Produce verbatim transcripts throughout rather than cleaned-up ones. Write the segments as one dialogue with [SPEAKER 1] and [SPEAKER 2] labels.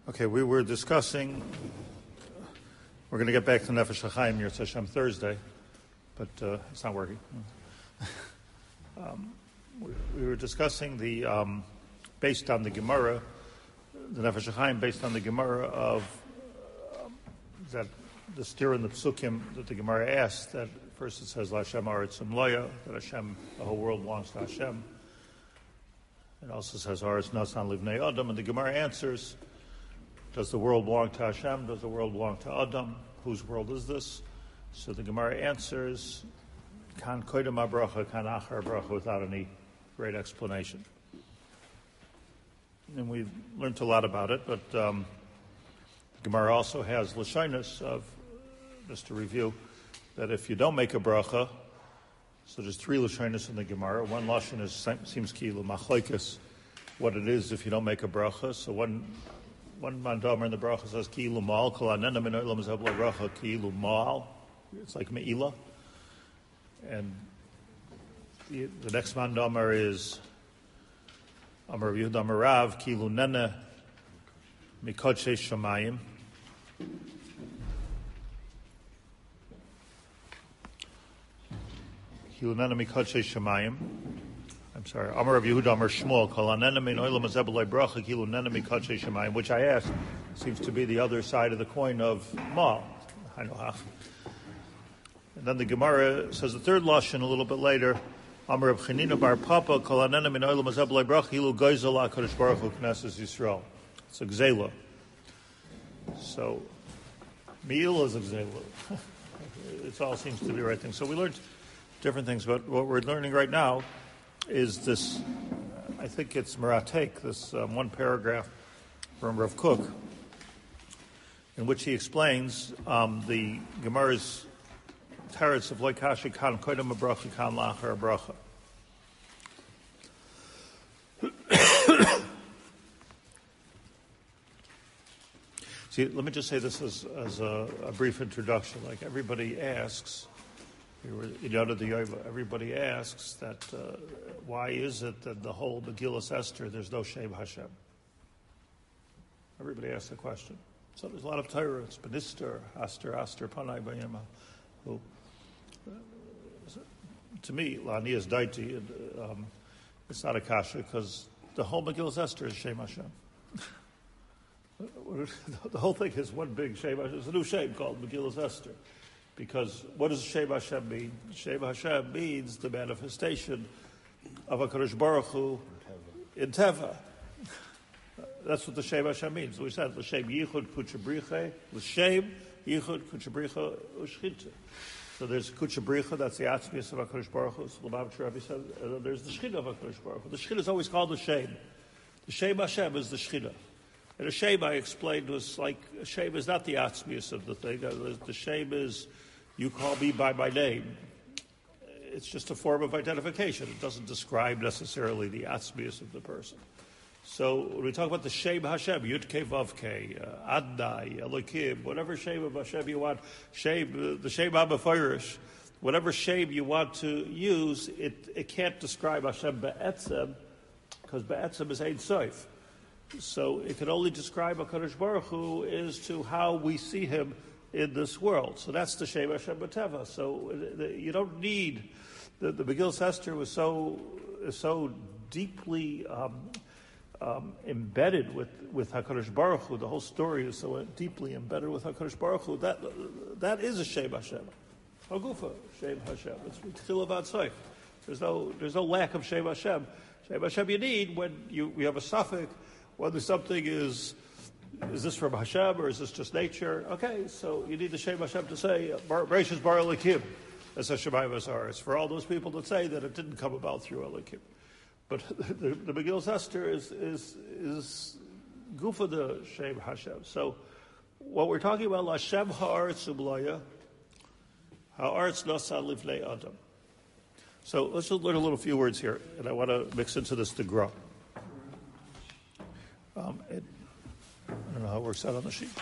[SPEAKER 1] Okay, we were discussing, we're going to get back to Nefesh HaChaim Yirtzeh Hashem Thursday, but uh, it's not working. um, we, we were discussing the, um, based on the Gemara, the Nefesh HaChaim based on the Gemara of, um, that the steer in the Psukim that the Gemara asked, that first it says, La Hashem Aretz Umloya, that Hashem, the whole world belongs to Hashem. It also says, Aretz Nasan Livnei Adam, and the Gemara answers, does the world belong to Hashem? Does the world belong to Adam? Whose world is this? So the Gemara answers, Kan koidem habracha, kan achar bracha, without any great explanation. And we've learned a lot about it, but um, the Gemara also has lashonos of, just to review, that if you don't make a bracha, so there's three lashonos in the Gemara. One lashon is seems kilu machlokes, what it is if you don't make a bracha. So one one mandomer in the bracha says kilu mal kol anena min olam zabla bracha kilu mal. It's like meila. And the, the next mandomer is Amar Yehuda Amar Rav kilu nene mikodshe shamayim. Kilunena mikodshe shamayim. I'm sorry. Amar Rav Yehuda Amar Shmuel kol anena min olam zabla bracha kilunena mikodshe shamayim, which I asked seems to be the other side of the coin of mal. I know how. And then the Gemara says the third lashon a little bit later. Amar Rav Chanina bar Papa kol anena min olam zabla bracha kilu goyzel HaKadosh Baruch Hu Knesset Yisrael. It's a gzela. So meila is a gzela. It all seems to be the right thing. So we learned different things, but what we're learning right now is this, I think it's Maratek, this um, one paragraph from Rav Kook, in which he explains um, the Gemara's teretz of loikashi kan koidem bracha kan lachar bracha. See, let me just say this as, as a, a brief introduction. Like everybody asks, we were in Yad Yova, everybody asks that uh, why is it that the whole Megillas Esther there's no Shem Hashem? Everybody asks the question. So there's a lot of Torah. It's Benister, Aster, Aster, Panai Bayema. Who, uh, to me, Lani is Daiti. Um, it's not a kasha because the whole Megillas Esther is Shem Hashem. The whole thing is one big Shem Hashem. It's a new Shem called Megillas Esther. Because what does Shem Hashem mean? Shem Hashem means the manifestation of HaKadosh Baruch Hu in Teva. That's what the Shem Hashem means. We said, L'Shem Yichud Kuchabriche, L'Shem Yichud Kuchabriche Ushchita. So there's Kuchabricha, that's the Atzmius of HaKadosh Baruch Hu. So Lubavitcher Rebbe said, and then there's the Shechina of HaKadosh Baruch Hu. The Shechina is always called the Shem. The Shem Hashem is the Shechina. And a Shem, I explained, was like, a Shem is not the Atzmius of the thing. The Shem is, you call me by my name. It's just a form of identification. It doesn't describe necessarily the atzmius of the person. So when we talk about the Shem Hashem, Yud Kei Vav Kei, uh, Adnai, Elokim, whatever Shem of Hashem you want, Shem, the Shem HaMeforish, whatever Shem you want to use, it, it can't describe Hashem Be'etzem, because Be'etzem is Ein Sof. So it can only describe HaKadosh Baruch Hu as to how we see him in this world. So that's the Shem Hashem B'Teva. So the, you don't need, the, the Megillas Esther was so so deeply um, um, embedded with, with HaKadosh Baruch Hu. The whole story is so deeply embedded with HaKadosh Baruch Hu. That, that is a Shem Hashem. Hagufa, Shem Hashem. It's Tchila V'Atzoif. There's no, there's no lack of Shem Hashem. Shem Hashem you need when you, you have a suffix, whether something is, is this from Hashem or is this just nature? Okay, so you need the Shem Hashem to say, Bereshis Bar Elokim, as Hashemayim Azar. It's for all those people that say that it didn't come about through Elokim. But the, the Megillas Esther is, is, is Gufa the Shem Hashem. So what we're talking about, Lashem Ha'aretz Umloya, Ha'aretz Nasan Livnei Adam. So let's just learn a little few words here, and I want to mix into this to grow. Um, it, I don't know how it works out on the sheet.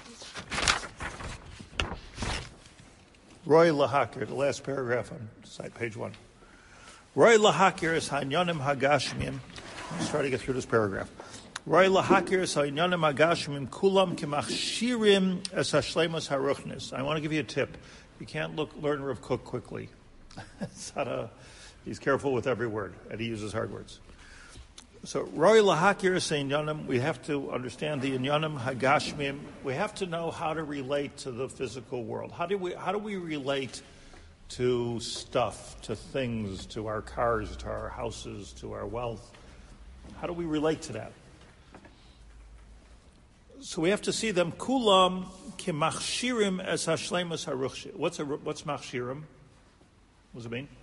[SPEAKER 1] Roy Lahakir, the last paragraph on side page one. Roy Lahakir is Hanyonim Hagashmim. Let's try to get through this paragraph. Roy lahakir ha'inyanim hagashmim kulam kimachshirim es hashleimus haruchnis. I want to give you a tip. You can't look, learn Rav Kook quickly. It's not a, he's careful with every word, and he uses hard words. So, Roy lahakir ha'inyanim, we have to understand the inyanim hagashmim. We have to know how to relate to the physical world. How do we, how do we relate to stuff, to things, to our cars, to our houses, to our wealth? How do we relate to that? So we have to see them kulam kimachshirim as hashleimus haruchshi. What's a, what's machshirim? What does it mean?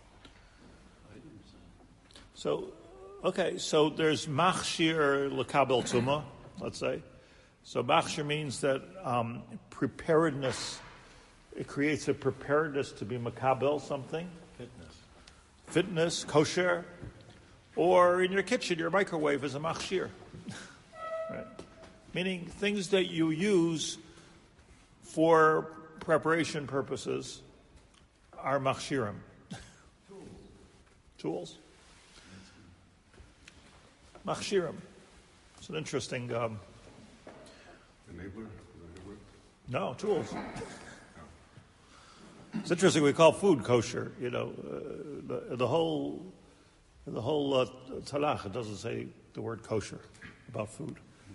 [SPEAKER 1] So, okay, so there's machshir lekabel tuma, let's say. So machshir means that um, preparedness. It creates a preparedness to be makabel something.
[SPEAKER 2] Fitness.
[SPEAKER 1] Fitness, kosher. Or in your kitchen, your microwave is a machshir. Right? Meaning things that you use for preparation purposes are machshirim. Tools. Machshirim. It's an interesting... Um,
[SPEAKER 2] Enabler?
[SPEAKER 1] no, tools. It's interesting. We call food kosher. You know, uh, the, the whole the whole uh, Tanakh, it doesn't say the word kosher about food.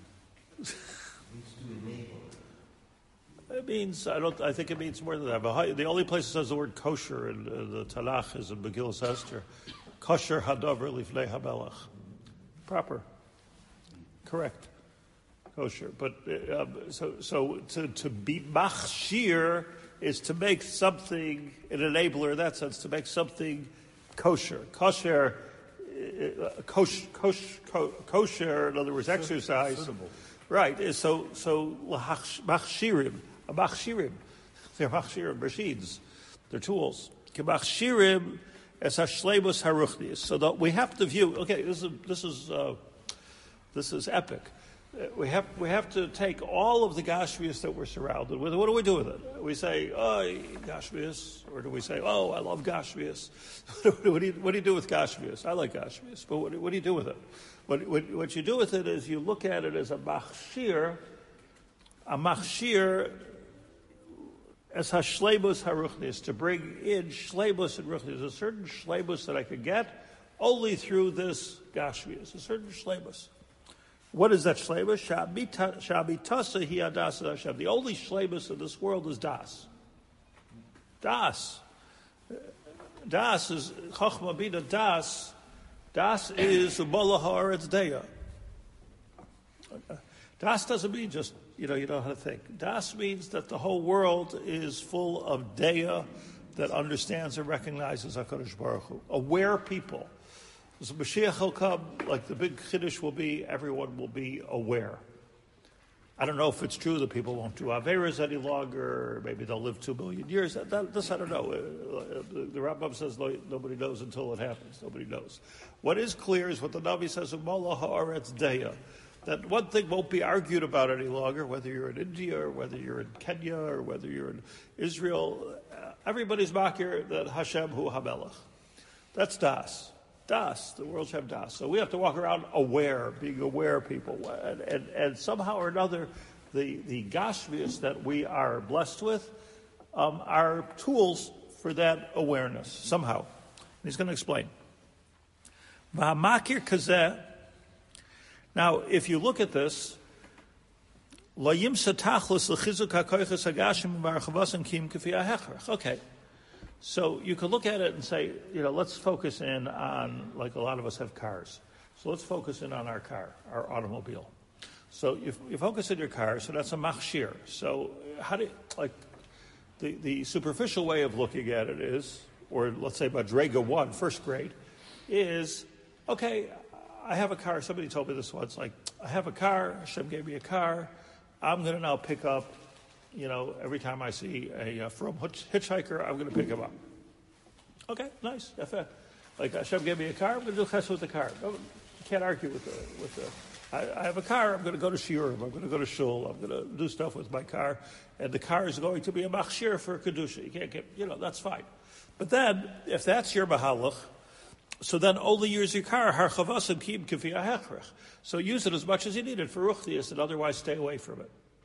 [SPEAKER 1] It means I don't. I think it means more than that. But the only place it says the word kosher in uh, the Tanakh is in Megillas Esther. Kosher hadavar lifnei hamelach. Proper, correct, kosher. But uh, um, so so to to be machshir is to make something an enabler in that sense, to make something kosher. Kosher, uh, kosh, kosh, ko, kosher, in other words, exercise.
[SPEAKER 2] Suitable.
[SPEAKER 1] Right. is So so machshirim, a machshirim, they're machshirim machines, they're tools. Machshirim as hashleimus haruchnis. So that we have to view. Okay, this is this is uh, this is epic. We have we have to take all of the gashmius that we're surrounded with. What do we do with it? We say, oh, gashmius, or do we say, oh, I love gashmius? what, do you, what do you do with gashmius? I like gashmius, but what, what do you do with it? What, what, what you do with it is you look at it as a machshir, a machshir as hashleibus haruchnis, to bring in shleibus and ruchnis, a certain shleibus that I could get only through this gashmius, a certain shleibus. What is that shleibus? Shabitasa hi adas Hashem. The only shleibus in this world is das. Das. Das is chochma bina das. Das is ubola haaretz deya. Das doesn't mean just, you know, you know how to think. Das means that the whole world is full of deya that understands and recognizes HaKadosh Baruch Hu. Aware people. So Mashiach will come, like the big chiddush will be, everyone will be aware. I don't know if it's true that people won't do Averas any longer, or maybe they'll live two million years. That, that, this I don't know. Uh, the, the Rambam says no, nobody knows until it happens. Nobody knows. What is clear is what the Navi says, Umola haaretz deya, that one thing won't be argued about any longer, whether you're in India, or whether you're in Kenya, or whether you're in Israel. Uh, everybody's makir that Hashem hu hamelach. That's das. Das, the world should have das. So we have to walk around aware, being aware people. And, and, and somehow or another, the, the gashmius that we are blessed with um, are tools for that awareness, somehow. And he's going to explain. V'hamakir kazeh. Now, if you look at this, lo yimsa tachlis l'chizuk ha'koiches ha'gashim v'archavas kim k'fi ha'hechrach. Okay. So you could look at it and say, you know, let's focus in on, like a lot of us have cars. So let's focus in on our car, our automobile. So you, you focus on your car, so that's a machshir. So how do you, like, the, the superficial way of looking at it is, or let's say Madrega one, first grade, is, okay, I have a car. Somebody told me this once, like, I have a car, Hashem gave me a car, I'm going to now pick up, you know, every time I see a uh, from hitchhiker, I'm going to pick him up. Okay, nice. Like Hashem gave me a car, I'm going to do chesed with the car. No, you can't argue with the with the. I, I have a car. I'm going to go to shiurim. I'm going to go to shul. I'm going to do stuff with my car, and the car is going to be a machshir for kedusha. You can't get, you know, that's fine. But then, if that's your mahalach, So then only use your car, harchavasim kim kifi ahechrich. So use it as much as you need it for ruchnius, and otherwise stay away from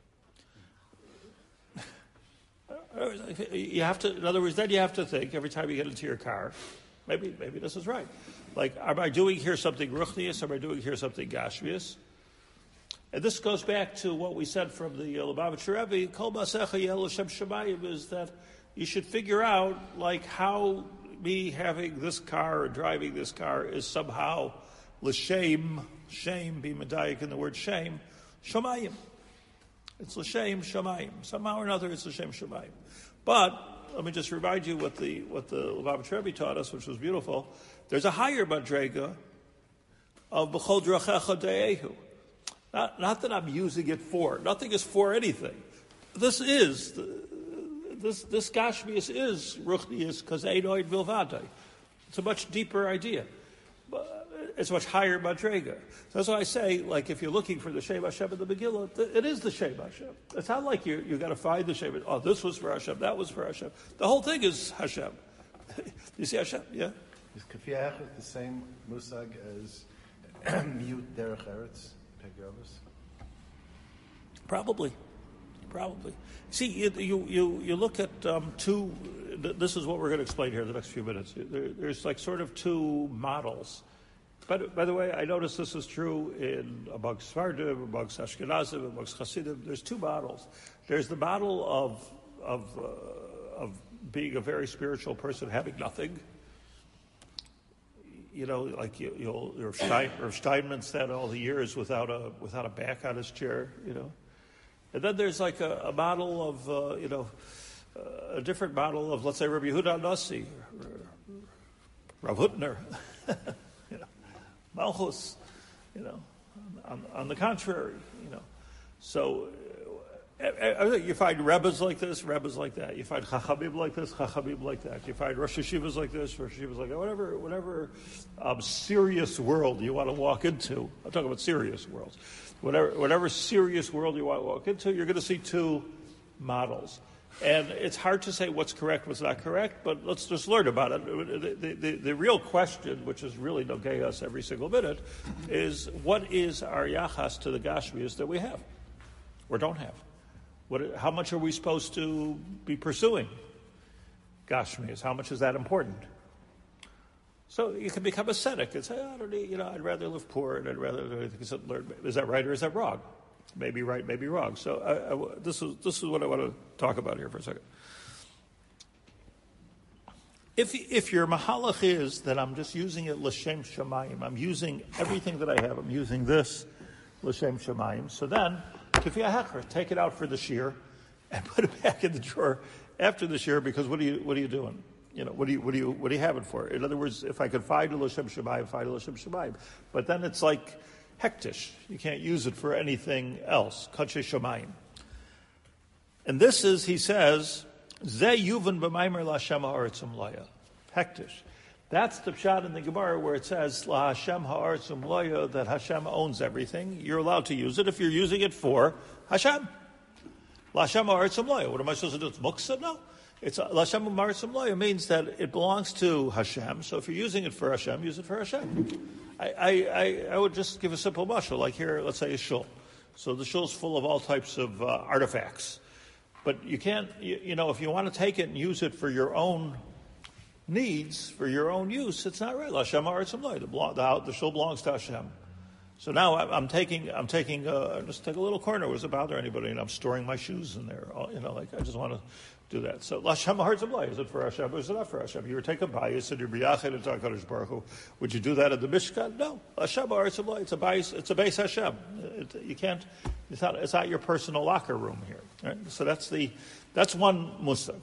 [SPEAKER 1] it. You have to, in other words, then you have to think every time you get into your car, maybe maybe this is right. Like, am I doing here something ruchnius? Am I doing here something gashmius? And this goes back to what we said from the Lubavitcher Rebbe, Kol Masecha Yel L'Shem Shemayim, is that you should figure out, like, how me having this car or driving this car is somehow l'shem, shame, be medayik in the word shame, shamayim. It's l'shem, shamayim. Somehow or another, it's l'shem, shamayim. But let me just remind you what the what the Lubavitcher Rebbe taught us, which was beautiful. There's a higher madrega of b'chol drachecha de'ehu. Not, not that I'm using it for. Nothing is for anything. This is the, This this gashmius is ruchnius because einoid vilvadai. It's a much deeper idea. It's much higher madrega. So that's why I say, like, if you're looking for the Shem Hashem in the Megillah, it is the Shem Hashem. It's not like you you got to find the Shem. Oh, this was for Hashem, that was for Hashem. The whole thing is Hashem. You see Hashem? Yeah.
[SPEAKER 3] Is Kafi Achach the same musag as mute derech eretz pegovus?
[SPEAKER 1] Probably. Probably. See, you you you, you look at um, two. This is what we're going to explain here in the next few minutes. There, there's like sort of two models. But by the way, I notice this is true in amongst Sfardim, amongst Ashkenazim, amongst Hasidim. There's two models. There's the model of of uh, of being a very spiritual person, having nothing. You know, like you, you'll Rav Stein, Rav Steinman said all the years without a without a back on his chair. You know. And then there's like a, a model of, uh, you know, uh, a different model of, let's say, Rabbi Yehuda Nasi, Rav Hutner, you know, Malchus, you know, on, on the contrary, you know. So uh, you find Rebbes like this, Rebbes like that. You find Chachamim like this, Chachamim like that. You find Rosh Yeshivas like this, Rosh Yeshivas like that. Whatever, whatever um, serious world you want to walk into. I'm talking about serious worlds. Whatever, whatever serious world you want to walk into, you're going to see two models. And it's hard to say what's correct, what's not correct, but let's just learn about it. The, the, the, the real question, which is really nogay us every single minute, is what is our yachas to the gashmius that we have or don't have? What, how much are we supposed to be pursuing gashmius? How much is that important? So you can become ascetic and say, oh, I don't need, you know, I'd rather live poor and I'd rather learn. Is that right or is that wrong? Maybe right, maybe wrong. So I, I, this is this is what I want to talk about here for a second. If if your mahalach is that I'm just using it l'shem shamayim, I'm using everything that I have, I'm using this l'shem shamayim. So then, kifi hachar, take it out for the shear and put it back in the drawer after the shear, because what are you what are you doing? You know, what do you what do you what do you have it for? In other words, if I could find a l'shem shamayim, find a l'shem shamayim. But then it's like hektish. You can't use it for anything else. Kadshe shamayim. And this is, he says, ze yuvan b'maimer la'Hashem ha'aretzum laya. Hektish. That's the pshat in the Gemara where it says la Hashem ha'aretzum laya, that Hashem owns everything. You're allowed to use it if you're using it for Hashem. La Hashem ha'aretzum laya. What am I supposed to do? It's muksa? No. It's la Hashem ha'aretzum laya means that it belongs to Hashem. So if you're using it for Hashem, use it for Hashem. I, I, I would just give a simple mashal, like here, let's say a shul. So the shul's full of all types of uh, artifacts. But you can't, you, you know, if you want to take it and use it for your own needs, for your own use, it's not right. Hashem ha'aretzum laya. The, the shul belongs to Hashem. So now I'm taking, I'm taking, uh, just take a little corner. Does it bother anybody? And I'm storing my shoes in there. You know, like I just want to do that. So Hashem ha'aretzum laya. Is it for Hashem or is it not for Hashem? You were taking bayis and you're b'yached and HaKadosh Baruch Hu. Would you do that at the Mishkan? No. Hashem ha'aretzum laya. It's a bayis. It's a beis Hashem. It, you can't. It's not. It's not your personal locker room here. Right? So that's the. That's one musaf.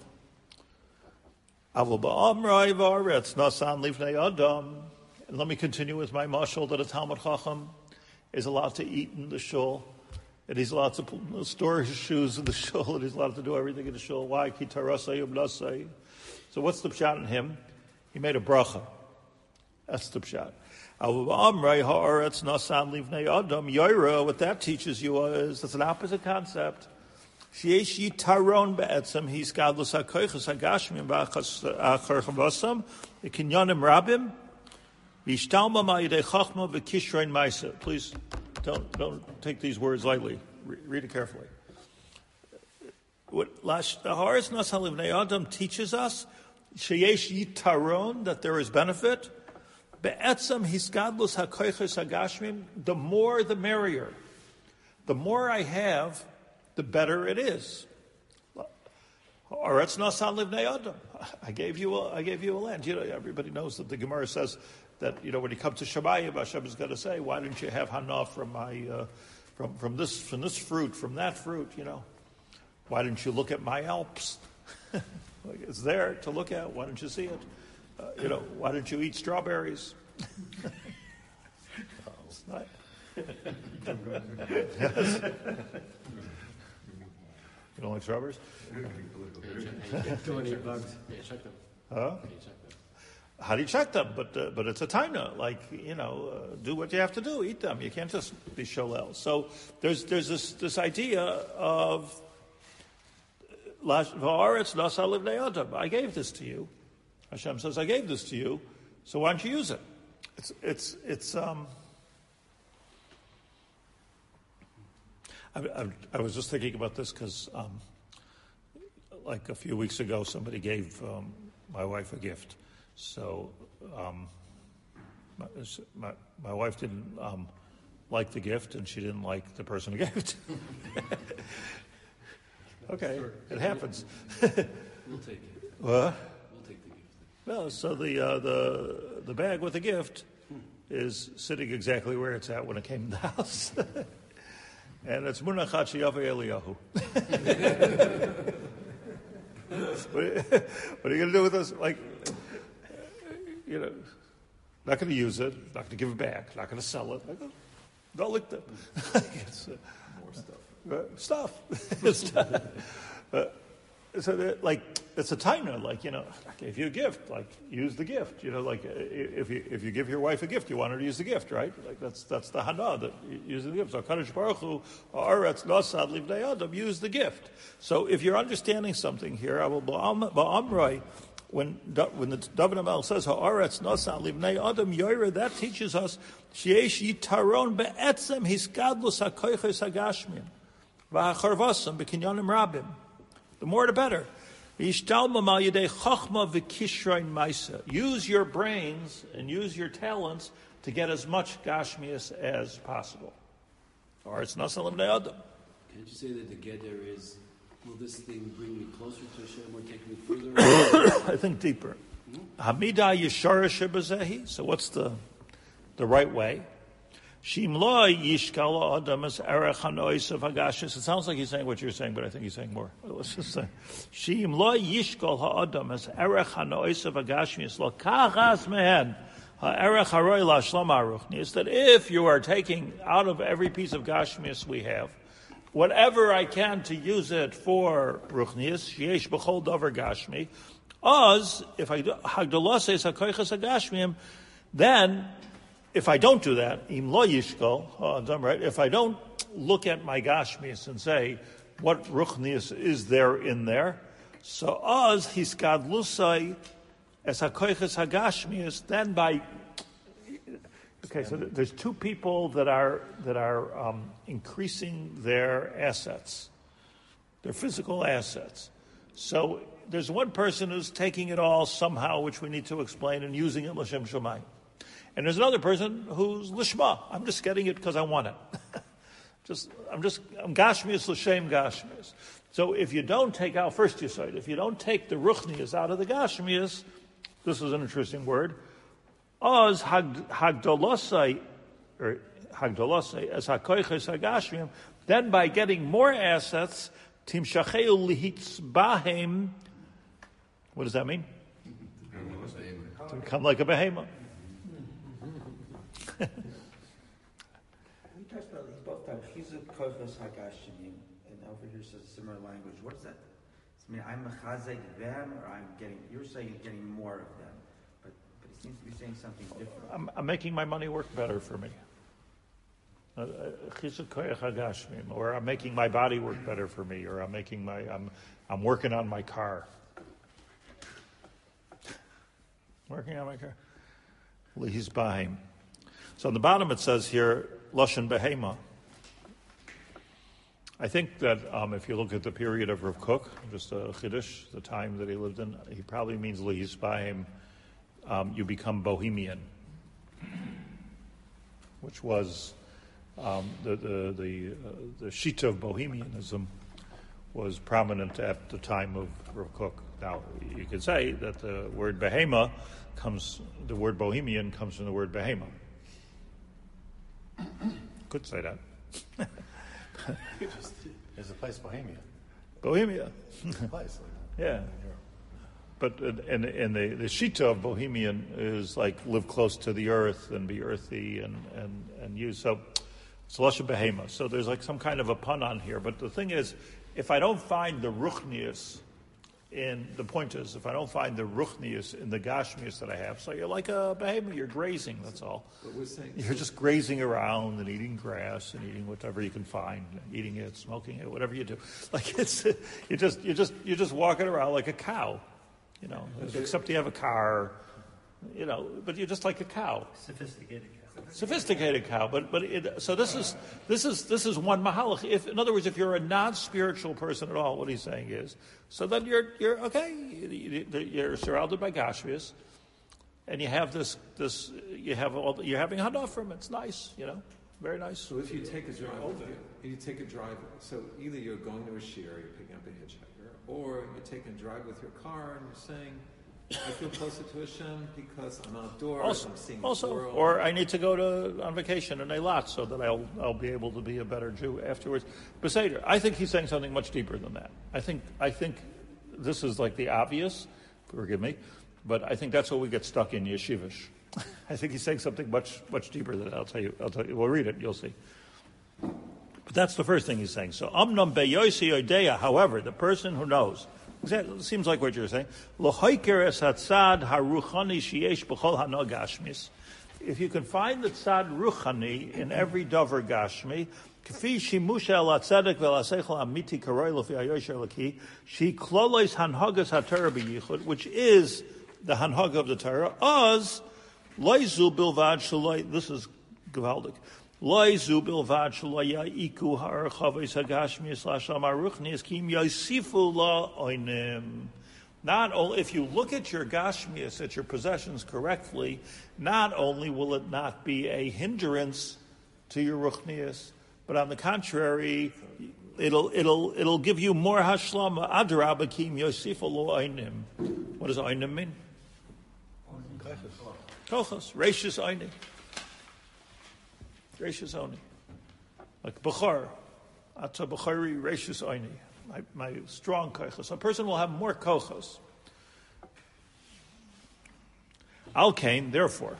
[SPEAKER 1] Avol ba'amrei v'aretz nasan livnei adam. And let me continue with my mashal that a Talmud Chacham is allowed to eat in the shul, and he's allowed to store his shoes in the shul, and he's allowed to do everything in the shul. Why? Ki tarasei umnasei. So what's the pshat in him? He made a bracha. That's the pshat. Amrei ha'aretz nasan livnei adam yoira. What that teaches you is that's an opposite concept. Sheyesh yitaron be'etzem he's gadlus hakoyches hagashmim ba'achar chavasam the kinyanim rabim V'ishtalma ma'yidei chachma v'kishrein ma'isa. Please don't don't take these words lightly. Re- read it carefully. What Haaretz Nasa Livnei Adam teaches us, sheyesh yitaron, that there is benefit. Be'etzem hiskadlus hakoyches hagashmim. The more, the merrier. The more I have, the better it is. Haaretz Nasa Livnei Adam. I gave you a, I gave you a land. You know, everybody knows that the Gemara says that, you know, when you come to Shamayim, Hashem is going to say, why didn't you have hana from my, uh, from from this from this fruit, from that fruit? You know, why didn't you look at my Alps? Like, it's there to look at. Why don't you see it? Uh, you know, why didn't you eat strawberries? It's not. Yes. You don't like strawberries?
[SPEAKER 4] Don't eat bugs. Yeah, check them.
[SPEAKER 1] Huh?
[SPEAKER 4] Yeah, check them.
[SPEAKER 1] How do you check them? But uh, but it's a taina. Like, you know, uh, do what you have to do. Eat them. You can't just be sholel. So there's there's this this idea of v'aretz nasa livnei adam. I gave this to you. Hashem says, I gave this to you. So why don't you use it? It's it's it's um. I, I, I was just thinking about this because, um, like a few weeks ago, somebody gave um, my wife a gift. So um, my, my, my wife didn't um, like the gift, and she didn't like the person who gave it. Okay, it happens.
[SPEAKER 4] We'll take it.
[SPEAKER 1] What?
[SPEAKER 4] We'll take the gift.
[SPEAKER 1] Well, so the uh, the the bag with the gift is sitting exactly where it's at when it came in the house. And it's Munachat Sheyaveh Eliyahu. What are you going to do with this? Like, you know, not going to use it, not going to give it back, not going to sell it. Don't lick them. It's, uh,
[SPEAKER 3] More stuff.
[SPEAKER 1] Uh, stuff. stuff. Uh, so, that, like, it's a taina. Like, you know, I gave you a gift. Like, use the gift. You know, like, uh, if you if you give your wife a gift, you want her to use the gift, right? Like, that's that's the hana, that using the gift. So, Kadosh Baruch Hu, Haaretz Nasa Livnei Adam, use the gift. So, if you're understanding something here, I will ba'amroi. When when the David HaMelech says Haaretz Nasa Livnei Adam Yoira, that teaches us sheyesh yitaron be'etzem hiskadlus hakoyches hagashmim v'hacharvasam b'kinyanim rabim. The more the better. Use your brains and use your talents to get as much gashmias as possible. Or it's Nasa Livnei Adam.
[SPEAKER 4] Can't you say that the Geder is, will this thing bring me closer to Hashem or take me further?
[SPEAKER 1] I think deeper. Hamida Yeshara Shebazehi. So what's the the right way? Shim lo yishkal adam as erech hanois of hagashis. It sounds like he's saying what you're saying, but I think he's saying more. Let's just say, Shim lo yishkal ha'adam as erech hanois of hagashis lo kachas mehen ha'erech haroi la'shlam ha'ruchnis. That if you are taking out of every piece of gashmis we have, whatever I can to use it for ruchnis, yesh b'chol davar gashmi, az if I hagdolas es hakoyches hagashmim, then if I don't do that, im lo yishkol, oh, right? If I don't look at my gashmis and say what ruchnius is there in there, so az hiskadlusai es hakoyches hagashmis. Then by okay, so there's two people that are that are um, increasing their assets, their physical assets. So there's one person who's taking it all somehow, which we need to explain, and using it l'shem shamayim. And there's another person who's lishma. I'm just getting it because I want it. just I'm just I'm gashmius l'shem gashmius. So if you don't take out first you said, if you don't take the ruchnius out of the gashmius, this is an interesting word. Oz hagdolosai or hagdolosai as hakoyches hagashmium. Then by getting more assets, timshacheu lihitzbahem. What does that mean? To become like a behemoth.
[SPEAKER 5] We talked about these both times. Chizuk kochos hagashimim, and over here says a similar language. What does that? I mean, I'm mechazek them, or I'm getting. You're saying you're getting more of them, but but it seems to be saying something different.
[SPEAKER 1] I'm, I'm making my money work better for me. Chizuk kochos hagashimim, or I'm making my body work better for me, or I'm making my I'm I'm working on my car. Working on my car. Lihizbahim. So on the bottom it says here, Lashon Behema. I think that um, if you look at the period of Rav Kook, just a Chiddush, the time that he lived in, he probably means Lihizbahim, um, you become Bohemian, which was um, the the the, uh, the Shita of Bohemianism was prominent at the time of Rav Kook. Now, you could say that the word Behema comes, the word Bohemian comes from the word Behema. Could say that.
[SPEAKER 3] There's a place, Bohemia.
[SPEAKER 1] Bohemia.
[SPEAKER 3] There's a place like that.
[SPEAKER 1] Yeah. But and and the, the Shita of Bohemian is like live close to the earth and be earthy and, and, and use. So it's Lashon Behema. So there's like some kind of a pun on here. But the thing is, if I don't find the Ruchnius in, the point is, if I don't find the Ruchnius in the Gashmius that I have, so you're like a Behema, you're grazing, that's all.
[SPEAKER 4] But we're saying,
[SPEAKER 1] You're just grazing around and eating grass and eating whatever you can find, eating it, smoking it, whatever you do. Like it's, you just, you just, you're just walking around like a cow, you know, except you have a car, you know, but you're just like a cow.
[SPEAKER 5] Sophisticated cow.
[SPEAKER 1] Sophisticated cow, but but it, so this is this is this is one mahalach. If in other words, if you're a non-spiritual person at all, what he's saying is, so then you're you're okay. You're surrounded by gashmias, and you have this this you have all you're having hanafrim. It's nice, you know, very nice.
[SPEAKER 6] So if you take a drive, if you take a drive, so either you're going to a shiur, you're picking up a hitchhiker, or you're taking a drive with your car and you're saying, I feel closer to Hashem because I'm outdoors,
[SPEAKER 1] Also,
[SPEAKER 6] I'm seeing
[SPEAKER 1] also
[SPEAKER 6] the world.
[SPEAKER 1] or I need to go to on vacation in Eilat so that I'll I'll be able to be a better Jew afterwards. Beseder, I think he's saying something much deeper than that. I think I think this is like the obvious. Forgive me, but I think that's what we get stuck in yeshivish. I think he's saying something much much deeper than that. I'll tell you. I'll tell you. We'll read it. You'll see. But that's the first thing he's saying. So amnam beyosi odeya. However, the person who knows. Exactly. It seems like what you're saying. If you can find the tzad ruchani in every davar gashmi, which is the hanhaga of the Torah, az loizu bilvad shaloi. This is gewaldig. Loizu bilvad shaloi iku ha'archavis hagashmis lasham aruchnis kim yosifu la oinim. Not only, if you look at your gashmias, at your possessions correctly, not only will it not be a hindrance to your ruchnias, but on the contrary, it'll it'll it'll give you more hashlama. Adraba kim yosifu la oinim. What does oinim mean? Kochos, rashis oinim. Rashis Oni. Like Bechar. Ata Bechari Rashis Oni. My, my strong kochos. A person will have more kochos. Al Kain, therefore.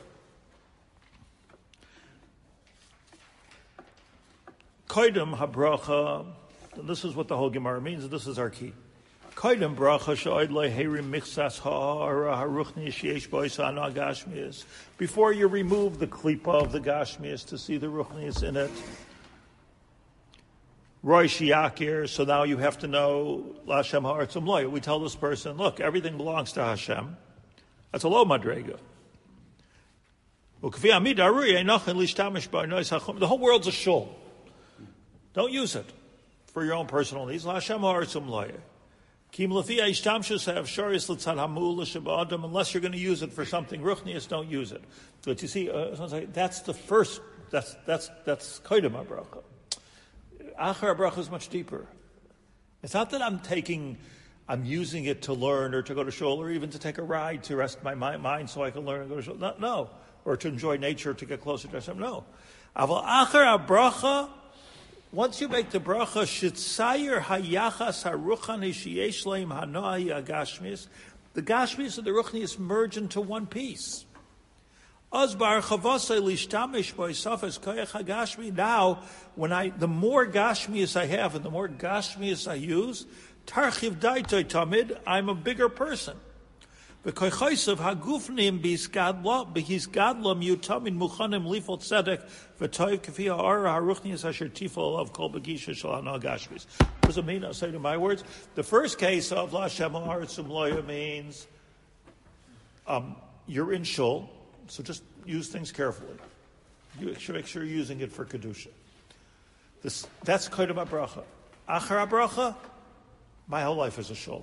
[SPEAKER 1] Koidem habracha. And this is what the whole Gemara means, and this is our key. Koidem bracha she'oid le'herim michsas ha'ara haruchni sheyesh boisa ana gashmias. Before you remove the klipa of the gashmias to see the ruchnias in it, roy shiakir. So now you have to know Lashem ha'artzum loy. We tell this person, look, everything belongs to Hashem. That's a low madrega. The whole world's a shul. Don't use it for your own personal needs. Lashem ha'artzum loy. Unless you're going to use it for something ruchnius, don't use it. But you see, uh, that's the first. That's that's that's koydem habracha. Achar habracha is much deeper. It's not that I'm taking, I'm using it to learn or to go to shul or even to take a ride to rest my mind so I can learn and go to shul. No, no. Or to enjoy nature to get closer to Hashem. No. Aval achar habracha. Once you make the bracha, shitzayer hayachas haruchani sheyesh leim hanoahi agashmis, the gashmis and the ruchnis merge into one piece. Azbar chavasei lishtamish boisafes koyach hagashmi. Now, when I, the more gashmis I have and the more gashmis I use, tarchiv daitoi tamid, I'm a bigger person. V'koychaisav hagufnim bisgadla b'hisgadlam yutamin muchanim lifot tzedek v'toiv k'fi ha'ara haruchnias asher tifol of kol begisha shalana gashmis. What does it mean? I'll say to my words. The first case of Lashem ha'artzum loya means um, you're in shul, So just use things carefully. You should make sure you're using it for Kedusha. This, that's Kodim HaBracha. Achar HaBracha, my whole life is a shul.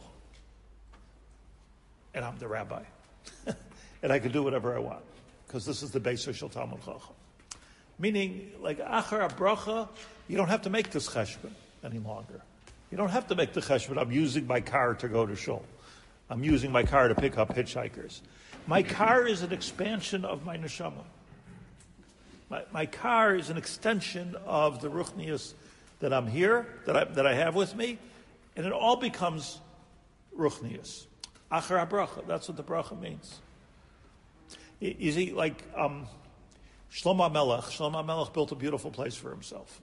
[SPEAKER 1] And I'm the rabbi. And I can do whatever I want. Because this is the base of Shul Talmud Chacham. Meaning, like Achar HaBracha, you don't have to make this cheshbon any longer. You don't have to make the cheshbon. I'm using my car to go to shul. I'm using my car to pick up hitchhikers. My car is an expansion of my neshama. My, my car is an extension of the ruchnius that I'm here, that I, that I have with me, and it all becomes ruchnius. Achar HaBracha, that's what the bracha means. You, you see, like um, Shlomo HaMelech, Shlomo HaMelech built a beautiful place for himself.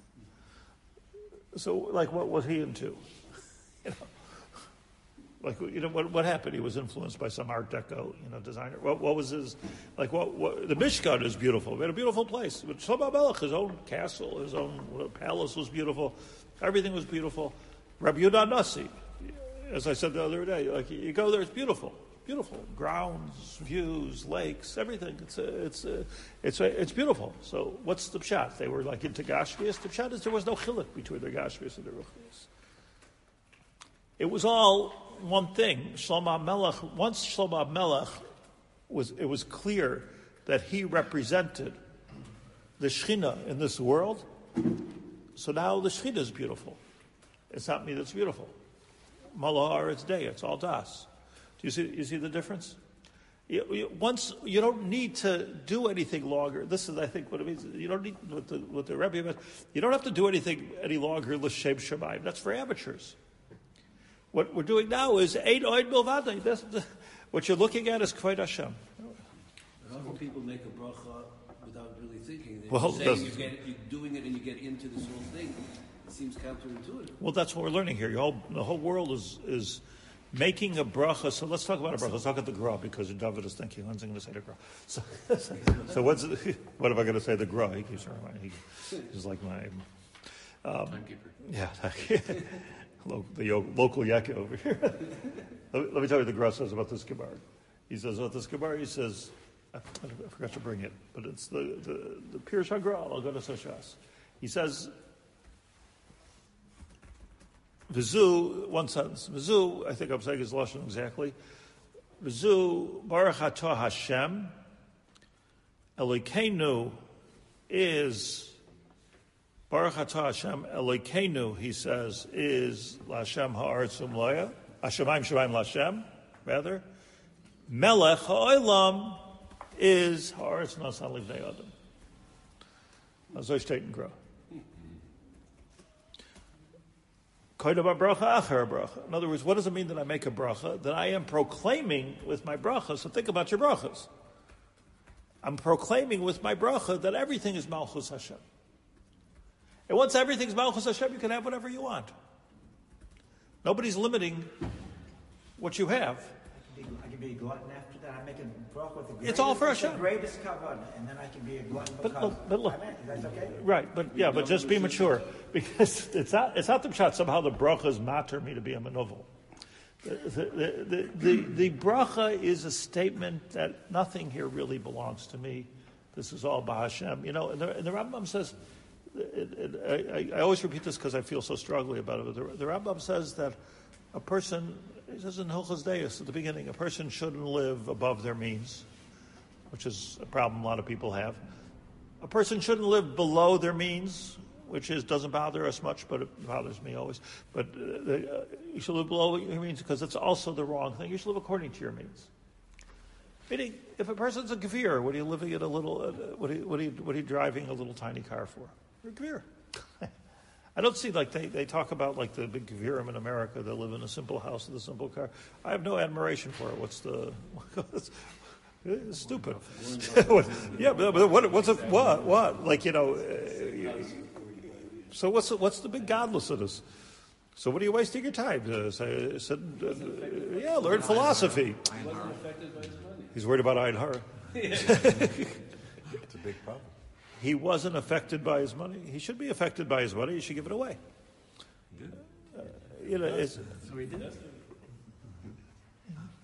[SPEAKER 1] So, like, what was he into? You know, like, you know, what what happened? He was influenced by some Art Deco, you know, designer. What what was his, like, what, what the Mishkan is beautiful. We had a beautiful place. But Shlomo HaMelech, his own castle, his own palace was beautiful. Everything was beautiful. Rabbi Yehuda Nasi, as I said the other day, like, you go there, it's beautiful. Beautiful grounds, views, lakes, everything. It's a, it's a, it's a, it's beautiful. So what's the pshat? They were like into Gashmias. The pshat is there was no chiluk between the Gashmias and the Ruchnias. It was all one thing. Shlomo HaMelech. Once Shlomo HaMelech was, it was clear that he represented the Shechina in this world. So now the Shechina is beautiful. It's not me that's beautiful. Malahar, it's day. It's all das. Do you see, you see the difference? You, you, once you don't need to do anything longer. This is, I think, what it means. You don't need what the what the Rebbe meant. You don't have to do anything any longer. L'shem Shemayim. That's for amateurs. What we're doing now is eight oid milvadai. That's the, what you're looking at is Kvod Hashem.
[SPEAKER 4] How can people make a bracha without really thinking? They're
[SPEAKER 1] Well,
[SPEAKER 4] saying you get, you're doing it and you get into this whole thing. It seems counterintuitive.
[SPEAKER 1] Well, that's what we're learning here. Your whole, the whole world is is. Making a bracha, so let's talk about a bracha. Let's talk about the gra, because David is thinking, when's he going to say the gra? So, so, so what's, what am I going to say the gra? He keeps reminding, he, he's like my... Um,
[SPEAKER 2] Timekeeper.
[SPEAKER 1] Yeah, the yo- local yaki over here. let, me, let me tell you what the gra says about this Gemara. He says, about this Gemara, he says, I, I forgot to bring it, but it's the, the, the Pirush HaGra, I'll go to Sashas. He says... Vizu, one sentence. Vizu, I think I'm saying his lashon exactly. Vizu, Baruch Atah Hashem, Elokeinu is, Baruch Atah Hashem, Elokeinu, he says, is Lashem Ha'aretz Umlaya, Hashemayim Shemayim Lashem, rather. Melech Ha'olam is Ha'aretz Nasan Livnei Adam. Azoy steht in Gra. In other words, what does it mean that I make a bracha? That I am proclaiming with my bracha. So think about your brachas. I'm proclaiming with my bracha that everything is Malchus Hashem. And once everything's Malchus Hashem, you can have whatever you want. Nobody's limiting what you have.
[SPEAKER 5] I can be a glutton after that. I make a bracha with the greatest,
[SPEAKER 1] It's all for
[SPEAKER 5] with
[SPEAKER 1] Hashem.
[SPEAKER 5] the greatest kavanah, and then I can be a glutton
[SPEAKER 1] But
[SPEAKER 5] because.
[SPEAKER 1] look, but look.
[SPEAKER 5] I mean, that's okay.
[SPEAKER 1] Right, but yeah, but just be mature, because it's not it's not the pshat. Somehow the bracha is matter me to be a manovel. The the, the the the bracha is a statement that nothing here really belongs to me. This is all B'Hashem. You know, and the, and the Rambam says. It, it, I, I always repeat this because I feel so strongly about it. But the, the Rambam says that a person, he says in Hilchos Deis at the beginning, a person shouldn't live above their means, which is a problem a lot of people have. A person shouldn't live below their means, which is doesn't bother us much, but it bothers me always. But uh, uh, you should live below your means because it's also the wrong thing. You should live according to your means. Meaning, if a person's a gevir, what are you living in a little? Uh, what, are you, what, are you, what are you driving a little tiny car for? You're a gevir. I don't see, like, they, they talk about, like, the big gevirim in America that live in a simple house with a simple car. I have no admiration for it. What's the... It's stupid. Yeah, but what, what's a, what, what? Like, you know... Uh, so what's the, what's the big godless of this? So what are you wasting your time? Uh, say, said, uh, yeah, learn philosophy. He's worried about Ein Hara.
[SPEAKER 3] It's a big problem.
[SPEAKER 1] He wasn't affected by his money. He should be affected by his money. He should give it away. Uh, you know, it's,
[SPEAKER 5] So he did.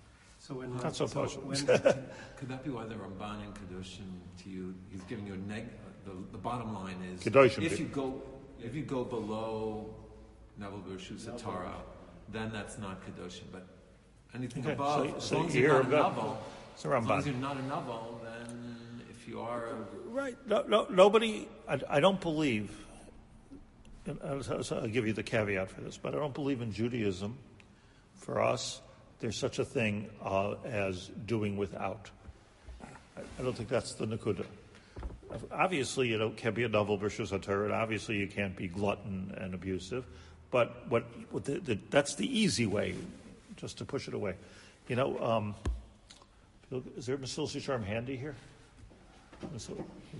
[SPEAKER 6] So when,
[SPEAKER 1] Not so partial.
[SPEAKER 6] when, could that be why the Ramban in Kedoshim to you, he's giving you a neg, the, the bottom line is,
[SPEAKER 1] Kedoshim
[SPEAKER 6] if
[SPEAKER 1] bit.
[SPEAKER 6] you go, if you go below Naval Gershus Torah, then that's not Kedoshim, but anything
[SPEAKER 1] Okay,
[SPEAKER 6] above,
[SPEAKER 1] so-
[SPEAKER 6] as
[SPEAKER 1] so
[SPEAKER 6] long as
[SPEAKER 1] you
[SPEAKER 6] you're
[SPEAKER 1] hear
[SPEAKER 6] not a
[SPEAKER 1] about-
[SPEAKER 6] Naval,
[SPEAKER 1] it's a
[SPEAKER 6] as long
[SPEAKER 1] Ramban.
[SPEAKER 6] as you're not a Naval, then if you are a,
[SPEAKER 1] Right. No, no, nobody, I, I don't believe, and I'll, I'll give you the caveat for this, but I don't believe in Judaism, for us, there's such a thing uh, as doing without. I, I don't think that's the Nakuda. Obviously, you know, can't be a novel versus a Torah, and obviously you can't be glutton and abusive, but what, what the, the, that's the easy way, just to push it away. You know, um, is there a Mesil Sharm handy here? Mesil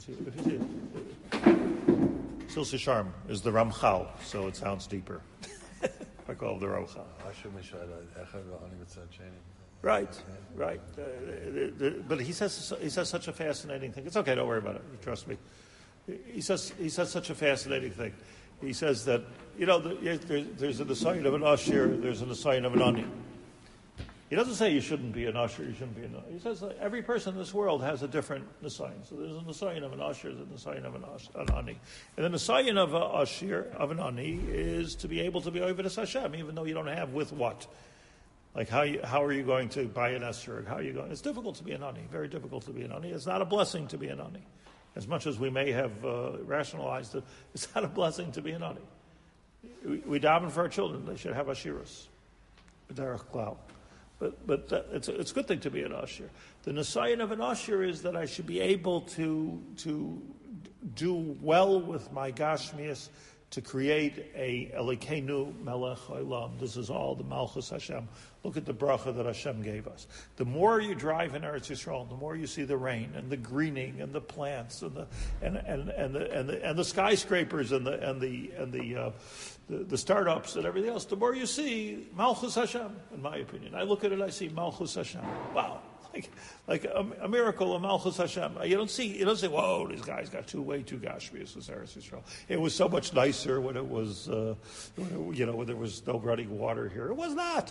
[SPEAKER 1] Sharm is the Ramchal, so it sounds deeper. I call it the Ramchal. Right, right. Uh, the, the, but he says he says such a fascinating thing. It's okay, don't worry about it. Trust me. He says he says such a fascinating thing. He says that you know the, there, there's an assign of an usher, there's an assign of an ani. He doesn't say you shouldn't be an usher, you shouldn't be an ani. He says that every person in this world has a different assign. So there's an assign of an usher, there's an assign of an, an ani. And an assign of an usher, of an ani, is to be able to be Oived Hashem, even though you don't have with what. Like how you, how are you going to buy an esrog? How are you going? It's difficult to be an ani. Very difficult to be an ani. It's not a blessing to be an ani, as much as we may have uh, rationalized it. It's not a blessing to be an ani. We, we daven for our children; they should have ashiros, b'derech klal. But but that, it's a, it's a good thing to be an usher. The nisayon of an usher is that I should be able to to do well with my gashmias, to create a Elokeinu Melech Olam. This is all the Malchus Hashem. Look at the bracha that Hashem gave us. The more you drive in Eretz Yisrael, the more you see the rain and the greening and the plants and the and and and the and the, and the skyscrapers and the and the and the, uh, the the startups and everything else. The more you see Malchus Hashem, in my opinion. I look at it, I see Malchus Hashem. Wow. Like, like a, a miracle of Malchus Hashem. You don't see, you don't say, whoa, these guys got too, way too gashmias as Eretz Yisrael. It was so much nicer when it was, uh, when it, you know, when there was no running water here. It was not.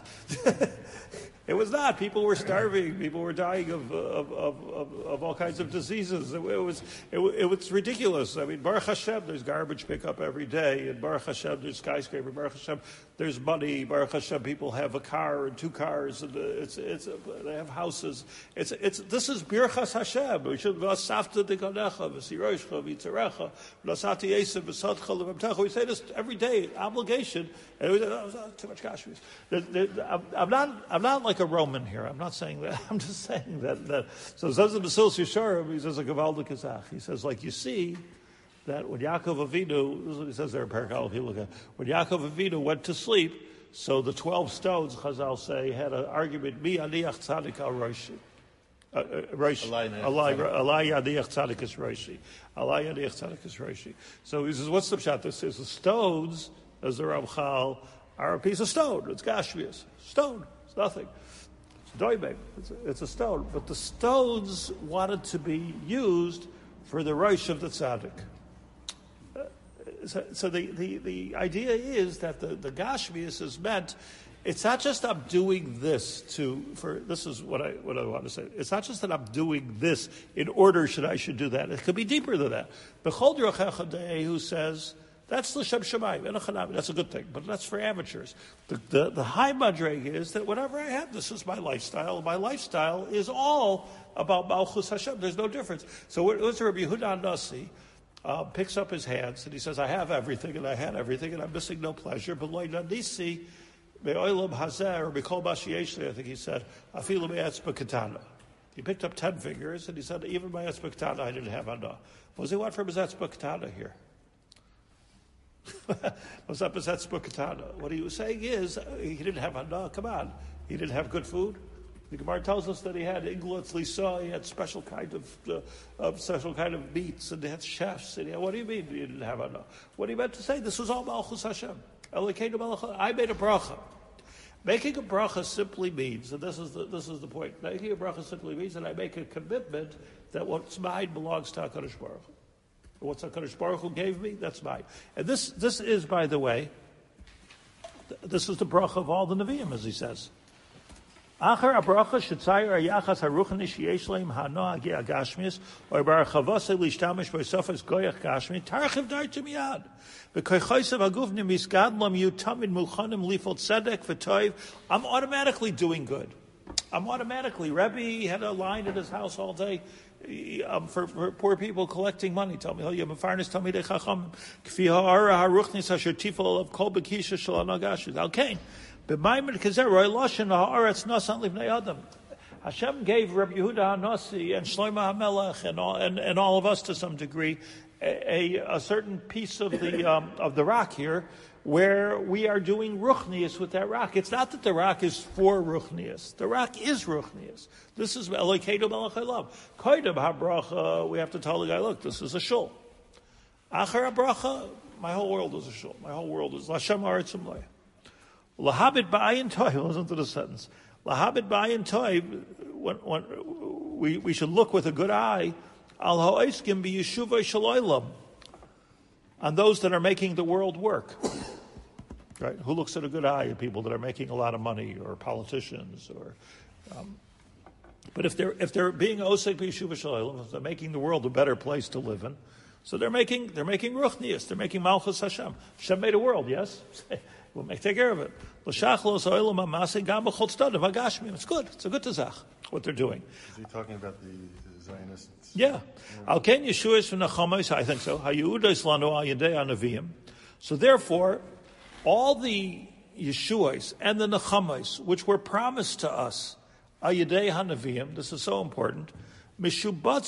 [SPEAKER 1] It was not. People were starving. People were dying of of, of, of, of all kinds of diseases. It, it was it, it was ridiculous. I mean, Baruch Hashem, there's garbage pickup every day, and Baruch Hashem, there's skyscraper. Baruch Hashem, there's money. Baruch Hashem, people have a car and two cars, and it's it's they have houses. It's it's this is Birchas Hashem. We should v'asafta dekanecha v'siroshcha v'yitzarecha v'asati yesef v'sadcha l'vamtecha. We say this every day. Obligation. And we say, oh, too much gashmis. I'm not I'm not like a Roman here. I'm not saying that. I'm just saying that. that so it says in the Mesil Yesharim, he says a Gavaldik Kazach. He says, like you see, that when Yaakov Avinu, this is what he says there in Parakal, if you look at, when Yaakov Avinu went to sleep, so the twelve stones, Chazal say, had an argument, Mi Aniach Tzadik Al Roshi. Roshi. Alai Yadiach Tzadikas Roshi. Alai Yadiach Tzadikas Roshi. So he says, what's the pshat? This says the stones, as the Ramchal, are a piece of stone. It's gashmias. Stone. It's nothing. It's doibeg. It's a, it's a stone. But the stones wanted to be used for the Rosh of the Tzaddik. Uh, so so the, the, the idea is that the, the gashmias is meant. It's not just I'm doing this to for this is what I what I want to say. It's not just that I'm doing this in order should I should do that. It could be deeper than that. B'chol Derech who says that's l'shem shamayim. That's a good thing, but that's for amateurs. The, the, the high madreg is that whatever I have, this is my lifestyle. My lifestyle is all about Malchus Hashem. There's no difference. So what's Rabbi Yehuda Nasi uh, picks up his hands and he says, I have everything and I had everything and I'm missing no pleasure. But Loi Nisi, Me'olam Hazer, Mikol Bashiyeshli, I think he said, Afilu Me'etzba Katana. He picked up ten fingers and he said, even my Etzba Katana I didn't have enough. What does he want from his Etzba Katana here? What's up his Etzba Katana? What he was saying is, he didn't have enough. Come on. He didn't have good food. The Gemara tells us that he had Inglatz Lisa, he had special kind of, uh, of special kind of meats, and they had chefs. And he had, what do you mean you didn't have enough? What he meant to say, this was all Malchus Hashem. I made a bracha. Making a bracha simply means, and this is the this is the point. Making a bracha simply means that I make a commitment that what's mine belongs to HaKadosh Baruch Hu. What's HaKadosh Baruch Hu gave me, that's mine. And this this is, by the way, this is the bracha of all the Nevi'im, as he says. Achar abracha shetzayir ayachas haruchani sheyesh leim hanoah agashmis or barachavase lishtamish b'sofas goyach gashmi tarchiv darta miyad v'koychosav agufnim miskad lam yu tamid mulchanim lifot tzedek v'toiv. I'm automatically doing good. I'm automatically. Rebbe had a line at his house all day um, for, for poor people collecting money. Tell me, oh, you have a farness. Tell me, they chacham kfi ha'ara haruchnis asher tifol of kol bekisha shel anagashis. Okay. Hashem gave Rabbi Yehuda HaNasi and Shlomo HaMelech and all, and, and all of us to some degree a, a, a certain piece of the um, of the rock here where we are doing ruchnius with that rock. It's not that the rock is for ruchnius. The rock is ruchnius. This is Elokeinu Melech Haolam. Koidem HaBracha, we have to tell the guy, look, this is a shul. Achar HaBracha, my whole world is a shul. My whole world is Lashem Haaretz Umlaya. Lahabit ba'ayin toiv. Listen to the sentence. Lahabit ba'ayin toiv. When, when we we should look with a good eye al ha'oiskim b'yeshuvah shaloylam, on those that are making the world work. Right? Who looks at a good eye at people that are making a lot of money or politicians or. Um, but if they're if they're being osek b'yeshuvah shaloylam, if they're making the world a better place to live in, so they're making they're making ruchnius. They're making malchus Hashem. Hashem made a world. Yes. We'll make take care of it. It's good. It's a good tazach, what they're doing.
[SPEAKER 3] Is he talking about the, the Zionists?
[SPEAKER 1] Yeah. Alken Yeshuas from Nachamos, I think so. So therefore, all the Yeshuas and the Nachamos, which were promised to us, Ayidei HaNeviim, this is so important, it's